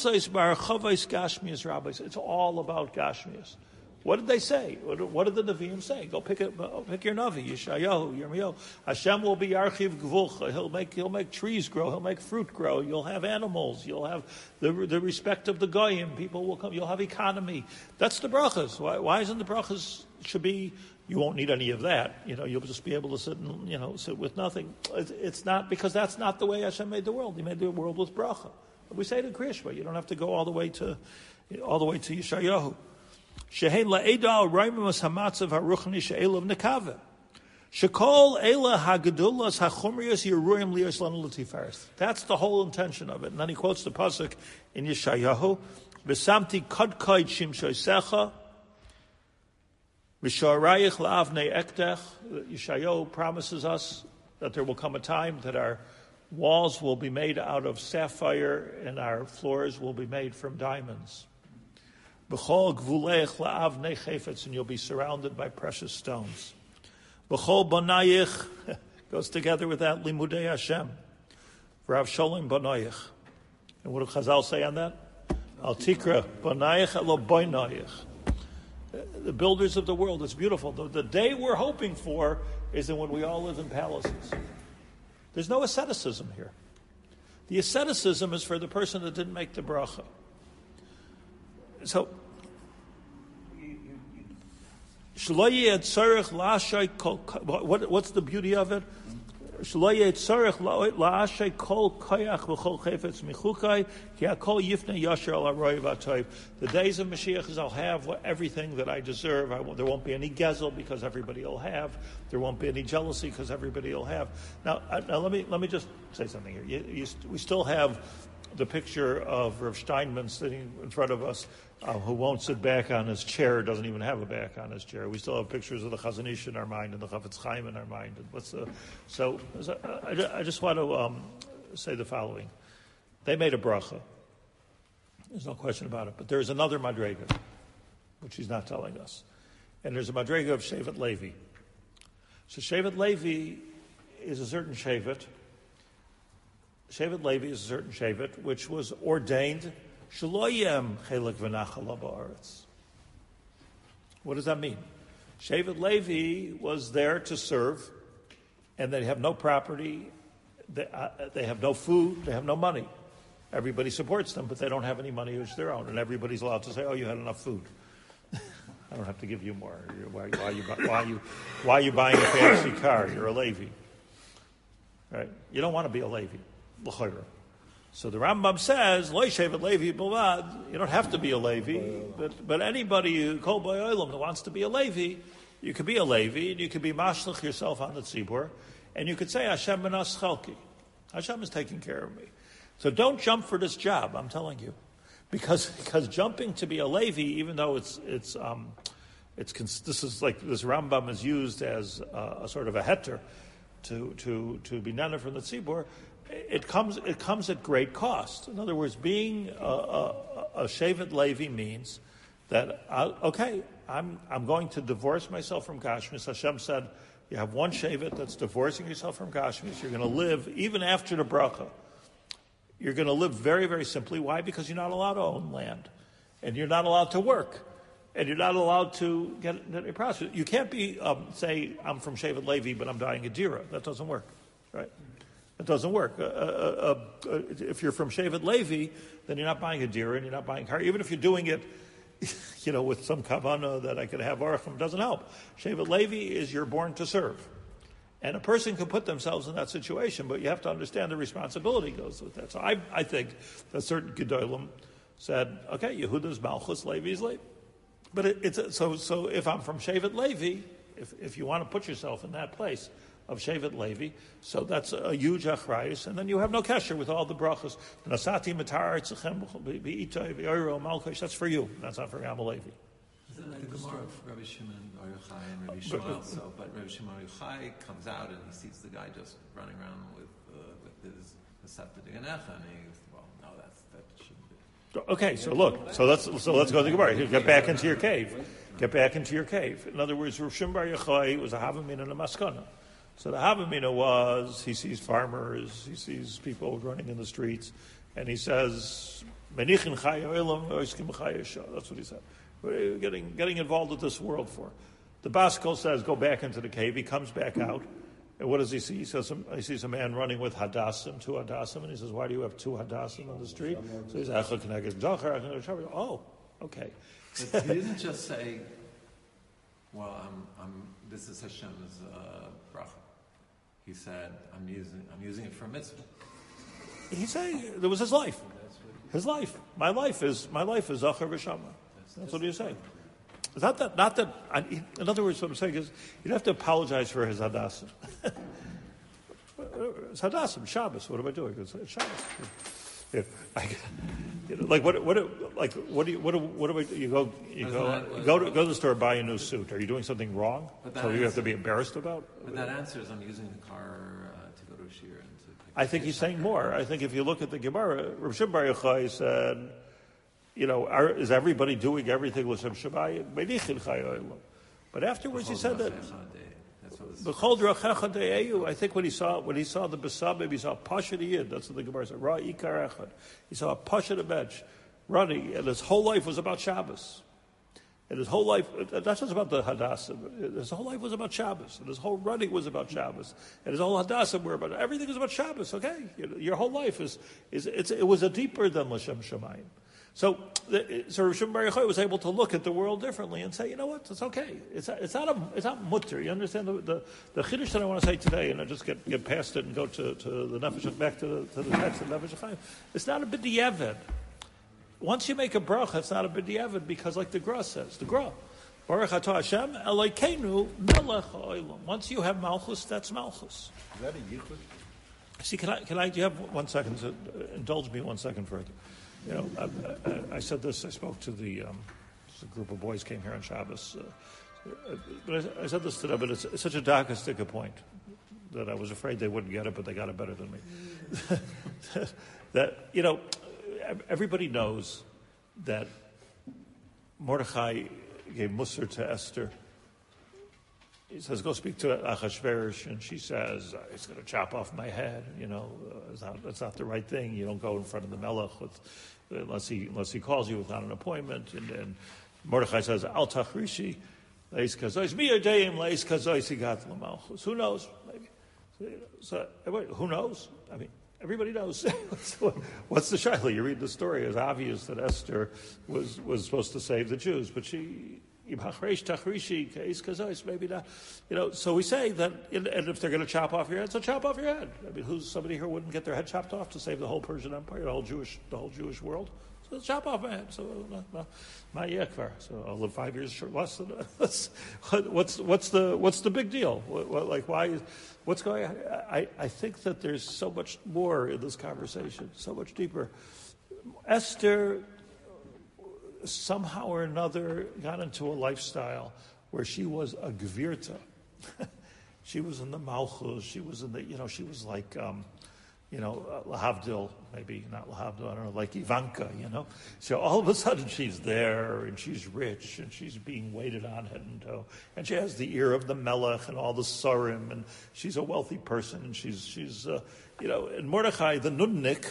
[SPEAKER 1] all about Gashmias. What did they say? What, what did the Nevi'im say? Go pick, a, pick your Navi, Yeshayahu, Yirmiyahu. Hashem will be Yarchiv Gvulcha. He'll make, he'll make trees grow. He'll make fruit grow. You'll have animals. You'll have the, the respect of the Goyim. People will come. You'll have economy. That's the brachas. Why, why isn't the brachas should be, you won't need any of that. You know, you'll just be able to sit and, you know, sit with nothing. It's, it's not, because that's not the way Hashem made the world. He made the world with bracha. We say it in Kriya Shema. You don't have to go all the way to, all the way to Yeshayahu. Shehein la'eda raimus hamatzav haruchni she'elav nekave. Shekol ela hagadulas hachumrius yeruim lios lanu l'tiferes. That's the whole intention of it. And then he quotes the pasuk in Yeshayahu, "V'samti kadkayt shimshoisecha, v'sharayich la'avnei ektech." Yeshayahu promises us that there will come a time that our walls will be made out of sapphire and our floors will be made from diamonds. B'chol gvuleich la'avnei chefetz, and you'll be surrounded by precious stones. B'chol banayich goes together with that limudei Hashem. Rav Sholem banayich. And what do Chazal say on that? Al tikra banayich elo boinayich. The builders of the world. It's beautiful. The, the day we're hoping for is that when we all live in palaces. There's no asceticism here. The asceticism is for the person that didn't make the bracha. So, what, what's the beauty of it? The days of Mashiach is I'll have everything that I deserve. I won't, there won't be any gezel because everybody will have. There won't be any jealousy because everybody will have. Now, now let me let me just say something here. You, you, we still have the picture of Rav Steinman sitting in front of us, uh, who won't sit back on his chair, doesn't even have a back on his chair. We still have pictures of the Chazon Ish in our mind and the Chafetz Chaim in our mind. And what's the, so I, I just want to um, say the following. They made a bracha. There's no question about it. But there's another madrega, which he's not telling us. And there's a madrega of Shevet Levi. So Shevet Levi is a certain Shevet. Shevet Levi is a certain Shevet, which was ordained Shaloyem Chelik V'Nachal Ba'aretz. What does that mean? Shevet Levi was there to serve, and they have no property, they, uh, they have no food, they have no money. Everybody supports them, but they don't have any money of their own, and everybody's allowed to say, "Oh, you had enough food. I don't have to give you more. Why, why, are you, why, are you, why are you buying a fancy car? You're a Levi, right? You don't want to be a Levi." So the Rambam says, "Lo shevet Levi b'vad." You don't have to be a Levi, but but anybody who kol b'olam that wants to be a Levi, you could be a Levi, and you could be mashlich yourself on the tzibur, and you could say Hashem b'nas chalki. Hashem is taking care of me. So don't jump for this job, I'm telling you. Because because jumping to be a Levi, even though it's, it's, um, it's this is like, this Rambam is used as a, a sort of a heter to, to, to be nana from the tzibur, it comes, it comes at great cost. In other words, being a, a, a Shevet Levi means that, I, okay, I'm, I'm going to divorce myself from Gashmis. Hashem said, you have one Shevet that's divorcing yourself from Gashmis. You're going to live, even after the bracha, you're going to live very, very simply. Why? Because you're not allowed to own land. And you're not allowed to work. And you're not allowed to get a process. You can't be, um, say, I'm from Shevet Levi, but I'm dying a dira. That doesn't work, right? It doesn't work. Uh, uh, uh, if you're from Shevet Levi, then you're not buying a dira and you're not buying a car. Even if you're doing it, you know, with some kavanah that I could have arachim, it doesn't help. Shevet Levi is you're born to serve. And a person can put themselves in that situation, but you have to understand the responsibility goes with that. So I, I think that certain Gedolim said, okay, Yehuda's Malchus, Levi's Levi. But it, it's, so, so if I'm from Shevet Levi, if, if you want to put yourself in that place of Shevet Levi, so that's a huge achrayus, and then you have no kesher with all the brachas. Nasati matar tzechem beitay v'oiro malchus. That's for you. That's not for Yam Levi.
[SPEAKER 6] Is that like the Gemara of Rabbi Shimon Bar Yochai and Rabbi Shmuel? So, but Rabbi Shimon Bar Yochai comes out and he sees the guy just running around with uh, with his Masechta Diganecha, and he goes, "Well, no, that's that shouldn't be."
[SPEAKER 1] Okay, so look, so let's so let's go to the Gemara. Get back into your cave. Get back into your cave. In other words, Rabbi Shimon Bar Yochai was a Havamin and a Maskana. So the Havamina was, he sees farmers, he sees people running in the streets, and he says, Menichin chaya olam, oiskim chaya shah. That's what he said. What are you getting, getting involved with this world for? The Baskel says, go back into the cave. He comes back out. And what does he see? He says, he sees a man running with hadassim, two hadassim, and he says, why do you have two hadassim on the street? So he says, oh, okay.
[SPEAKER 6] But he didn't just say, well, I'm, I'm, this is Hashem's uh, bracha. He said, I'm using, I'm using it for a mitzvah.
[SPEAKER 1] He said, there was his life. His life. My life is, my life is Zachar V'Shama. That's what he's saying. It's not that, not that, I, in other words, what I'm saying is, you don't have to apologize for his hadassim. It's hadassim, Shabbos. What am I doing? It's, it's Shabbos. Yeah, I, you know, like what? What? Like what do you? What? Do, what do I? You go? You go? You go to go to the store, buy a new suit. Are you doing something wrong? So you have to be embarrassed about?
[SPEAKER 6] But that answer is, I'm using the car uh, to go to a shir and to.
[SPEAKER 1] I think he's saying more. I think if you look at the Gemara, Rav Shimon Bar Yochai said, you know, are, is everybody doing everything with Shem Shabbat? But afterwards, he said that. I think when he saw when he saw the Besabib, he saw a Pasha Yid. That's what the Gemara said. Ra Ikar Echad. He saw a Pasha Bench running, and his whole life was about Shabbos. And his whole life, that's just about the Hadassim. His whole life was about Shabbos. And his whole running was about Shabbos. And his whole Hadassim were about, everything was about Shabbos, okay? Your whole life is, is it's, it was a deeper than L'Shem Shamayim. So, so Rav Shimon Bar Yochai was able to look at the world differently and say, you know what, it's okay. It's, it's not a, it's not mutter. You understand the, the, the chiddush that I want to say today, and I just get, get past it and go to, to the Nefesh, back to the, to the text of Nefesh HaChaim. It's not a b'diavad. Once you make a bracha, it's not a b'diavad because, like the Gra says, the Gra, Baruch Atah Hashem Elokeinu Melech Ha'olam. Once you have Malchus, that's Malchus.
[SPEAKER 3] Is that a yichud?
[SPEAKER 1] See, can I? Can I? Do you have one second? To, uh, indulge me one second further. You know, I, I, I said this. I spoke to the um, a group of boys came here on Shabbos, uh, but I, I said this to them. But it's, it's such a darkistic point that I was afraid they wouldn't get it, but they got it better than me. That you know. Everybody knows that Mordechai gave Musar to Esther. He says, go speak to Achashverosh, and she says, he's going to chop off my head. You know, uh, it's, not, it's not the right thing. You don't go in front of the Melech with, unless he unless he calls you without an appointment. And then Mordechai says, Al Tachrishi, Leis Kazois, Mi Yodeim, Leis Kazois, Higat L'Malchus. Who knows? Maybe. So, who knows? I mean, everybody knows. What's the shaila? You read the story. It's obvious that Esther was, was supposed to save the Jews, but she, maybe not. You know, so we say that, and if they're going to chop off your head, so chop off your head. I mean, who's somebody here wouldn't get their head chopped off to save the whole Persian Empire, the whole Jewish, the whole Jewish world? So chop off my head. So uh, my yakvar. So I'll live five years short less than what's what's what's the what's the big deal? What, what, like why? Is, what's going on? I I think that there's so much more in this conversation, so much deeper. Esther somehow or another got into a lifestyle where she was a gvirta. She was in the malchus. She was in the you know she was like. Um, You know, uh, Lahavdil, maybe not Lahavdil, I don't know, like Ivanka, you know. So all of a sudden she's there and she's rich and she's being waited on head and toe. And she has the ear of the Melech and all the Sarim and she's a wealthy person and she's, she's uh, you know, and Mordechai, the Nudnik,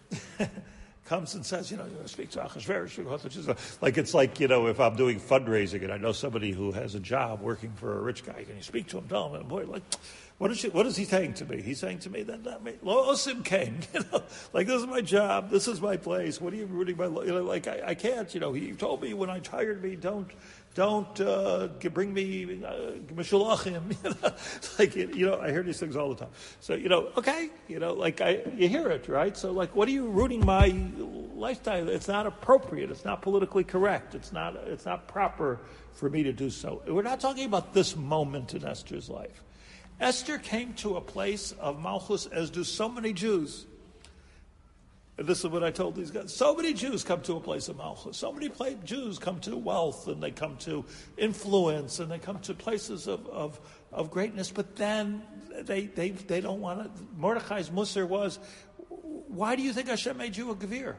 [SPEAKER 1] comes and says, you know, speak to Achashverosh. Like it's like, you know, if I'm doing fundraising and I know somebody who has a job working for a rich guy, can you speak to him? Tell him, and boy, like, what is she, what is he saying to me? He's saying to me that that me, Lo Osim came, you know, like this is my job, this is my place. What are you rooting my, you know, like I, I can't, you know. He told me when I hired me, don't. Don't uh, bring me mishulachim. Uh, you know? Like you know, I hear these things all the time. So you know, okay, you know, like I, you hear it, right? So like, what are you rooting my lifestyle? It's not appropriate. It's not politically correct. It's not. It's not proper for me to do so. We're not talking about this moment in Esther's life. Esther came to a place of malchus, as do so many Jews. And this is what I told these guys. So many Jews come to a place of malchus. So many Jews come to wealth, and they come to influence, and they come to places of, of, of greatness. But then they they they don't want to. Mordechai's musar was, why do you think Hashem made you a gevir?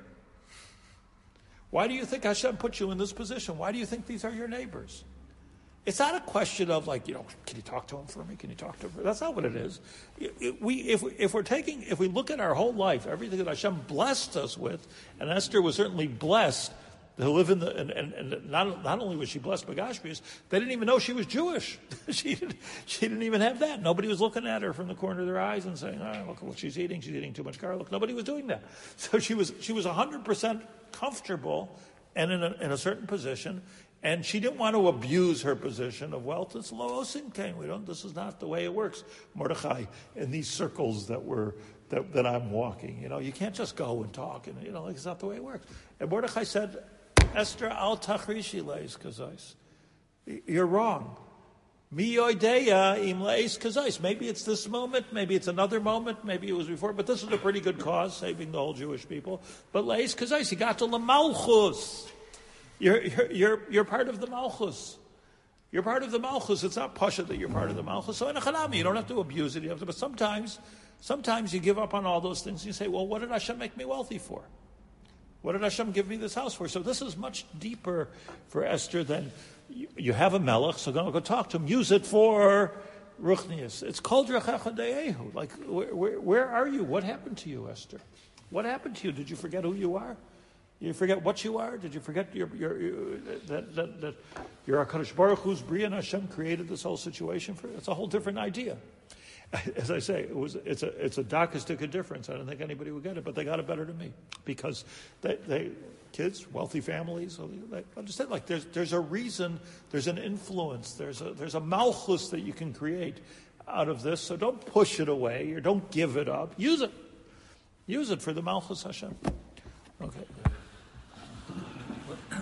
[SPEAKER 1] Why do you think Hashem put you in this position? Why do you think these are your neighbors? It's not a question of like, you know, can you talk to him for me? Can you talk to him? For That's not what it is. It, we, if, we, if we're taking, if we look at our whole life, everything that Hashem blessed us with, and Esther was certainly blessed to live in the, and, and, and not, not only was she blessed by Gashmias, they didn't even know she was Jewish. she, didn't, she didn't even have that. Nobody was looking at her from the corner of their eyes and saying, oh, look at what she's eating. She's eating too much garlic. Nobody was doing that. So she was, she was one hundred percent comfortable and in a, in a certain position. And she didn't want to abuse her position of wealth. It's lo osin kain. We don't. This is not the way it works. Mordechai, in these circles that we're that, that I'm walking, you know, you can't just go and talk, and you know, like it's not the way it works. And Mordechai said, Esther al tachrishi leis kazais. You're wrong. Mi yodeya im leis kazais. Maybe it's this moment. Maybe it's another moment. Maybe it was before. But this is a pretty good cause, saving the whole Jewish people. But leis kazais. He got to lamalchus. You're, you're, you're, you're part of the Malchus. You're part of the Malchus. It's not Pasha that you're part of the Malchus. So in a Chanami, you don't have to abuse it. You have to, but sometimes, sometimes you give up on all those things. And you say, well, what did Hashem make me wealthy for? What did Hashem give me this house for? So this is much deeper for Esther than you, you have a Melech, so go, go talk to him. Use it for Ruchnius. It's called Rechacha De'ehu. Like, where, where, where are you? What happened to you, Esther? What happened to you? Did you forget who you are? You forget what you are? Did you forget your, your, your, that, that, that you're HaKadosh Baruch Hu's Bria and Hashem created this whole situation for? It's a whole different idea. As I say, it was it's a it's a darkistic difference. I don't think anybody would get it, but they got it better than me because they, they kids, wealthy families, they understand. Like there's there's a reason, there's an influence, there's a there's a malchus that you can create out of this. So don't push it away or don't give it up. Use it, use it for the malchus Hashem. Okay.